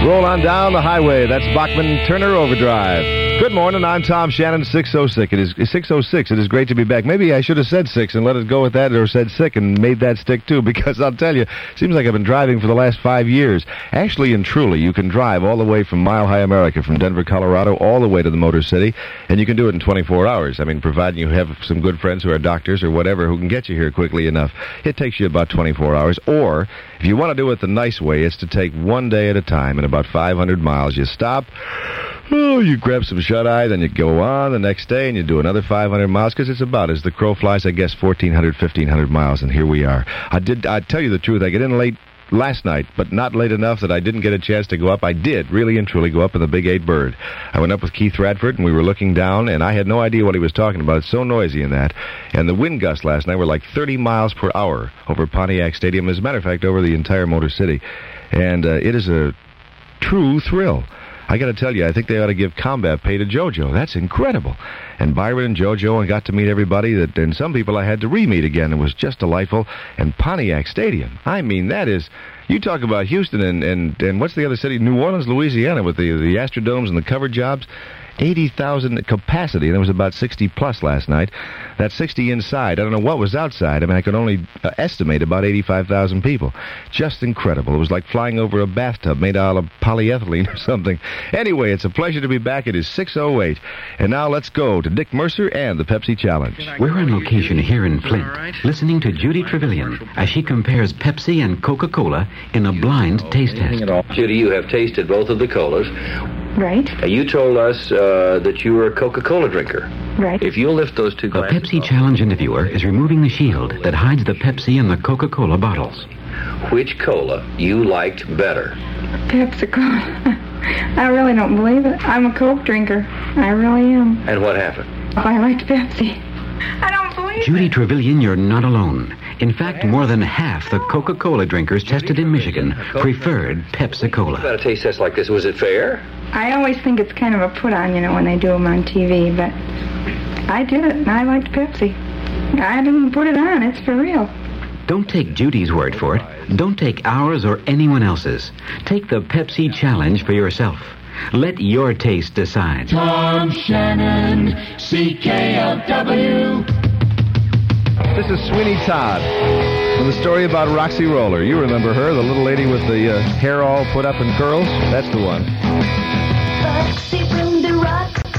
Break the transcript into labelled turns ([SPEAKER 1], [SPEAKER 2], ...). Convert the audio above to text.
[SPEAKER 1] Roll on down the highway. That's Bachman Turner Overdrive. Good morning. I'm Tom Shannon. 6:06. It is 6:06. It is great to be back. Maybe I should have said 6 and let it go with that, or said sick and made that stick too, because I'll tell you, it seems like I've been driving for the last 5 years. Actually and truly, you can drive all the way from Mile High America, from Denver, Colorado, all the way to the Motor City, and you can do it in 24 hours. I mean, providing you have some good friends who are doctors or whatever who can get you here quickly enough. It takes you about 24 hours. Or, if you want to do it the nice way, it's to take one day at a time, and about 500 miles. You stop. Oh, you grab some shut-eye, then you go on the next day, and you do another 500 miles, because it's about, as the crow flies, I guess, 1,400, 1,500 miles, and here we are. I tell you the truth, I get in late last night, but not late enough that I didn't get a chance to go up. I did, really and truly, go up in the Big 8 Bird. I went up with Keith Radford, and we were looking down, and I had no idea what he was talking about. It's so noisy in that. And the wind gusts last night were like 30 miles per hour over Pontiac Stadium. As a matter of fact, over the entire Motor City. And it is a true thrill. I got to tell you, I think they ought to give combat pay to JoJo. That's incredible. And Byron and JoJo, and got to meet everybody, and some people I had to re-meet again. It was just delightful. And Pontiac Stadium, I mean, that is, you talk about Houston and what's the other city? New Orleans, Louisiana, with the Astrodomes and the cover jobs. 80,000 capacity, and there was about 60 plus last night. That's 60 inside. I don't know what was outside. I mean, I could only estimate about 85,000 people. Just incredible. It was like flying over a bathtub made out of polyethylene or something. Anyway, it's a pleasure to be back. It is 6:08. And now let's go to Dick Mercer and the Pepsi Challenge.
[SPEAKER 2] We're on location here in Flint, listening to Judy Trevelyan as she compares Pepsi and Coca-Cola in a blind taste test.
[SPEAKER 3] Judy, you have tasted both of the colas.
[SPEAKER 4] Right.
[SPEAKER 3] You told us that you were a Coca-Cola drinker.
[SPEAKER 4] Right.
[SPEAKER 3] If you'll lift those two
[SPEAKER 2] The
[SPEAKER 3] glasses
[SPEAKER 2] Pepsi
[SPEAKER 3] off.
[SPEAKER 2] Challenge interviewer is removing the shield that hides the Pepsi and the Coca-Cola bottles.
[SPEAKER 3] Which cola you liked better?
[SPEAKER 4] Pepsi-Cola. I really don't believe it. I'm a Coke drinker. I really am.
[SPEAKER 3] And what happened?
[SPEAKER 4] I liked Pepsi. I don't believe
[SPEAKER 2] Judy
[SPEAKER 4] it.
[SPEAKER 2] Trevelyan, you're not alone. In fact, more than half the Coca-Cola drinkers tested in Michigan preferred Pepsi-Cola.
[SPEAKER 3] About a taste test like this, was it fair?
[SPEAKER 4] I always think it's kind of a put-on, when they do them on TV, but I did it, and I liked Pepsi. I didn't put it on. It's for real.
[SPEAKER 2] Don't take Judy's word for it. Don't take ours or anyone else's. Take the Pepsi Challenge for yourself. Let your taste decide.
[SPEAKER 5] Tom Shannon, CKLW.
[SPEAKER 1] This is Sweeney Todd from the story about Roxy Roller. You remember her, the little lady with the hair all put up in curls? That's the one.
[SPEAKER 6] Roxy